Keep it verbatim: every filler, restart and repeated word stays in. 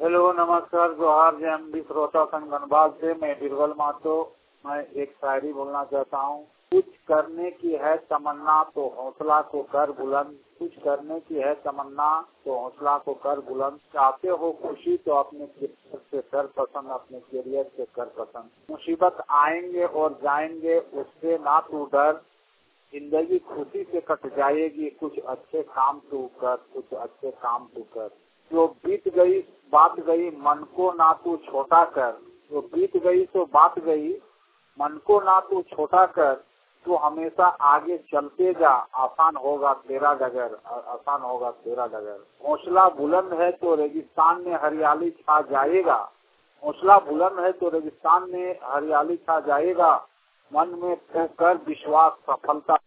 Hello, नमस्कार, जोहार, जय एम डी श्रोता संघ धनबाद से मैं बिरबल मातो। मैं एक शायरी बोलना चाहता हूँ। कुछ करने की है तमन्ना तो हौसला को कर बुलंद, कुछ करने की है तमन्ना तो हौसला को कर बुलंद। चाहते हो खुशी तो अपने करियर से कर पसंद, अपने करियर से कर पसंद। मुसीबत आएंगे और जाएंगे उससे ना तू डर, जिंदगी खुशी से कट जाएगी, कुछ अच्छे काम तू कर, कुछ अच्छे काम तू कर। जो बीत गई बात गई मन को ना तू छोटा कर, जो बीत गई तो बात गई मन को ना तू छोटा कर। तो हमेशा आगे चलते जा, आसान होगा तेरा डगर, आसान होगा तेरा डगर। हौसला बुलंद है तो रेगिस्तान में हरियाली छा जाएगा, हौसला बुलंद है तो रेगिस्तान में हरियाली छा जाएगा। मन में कर विश्वास, सफलता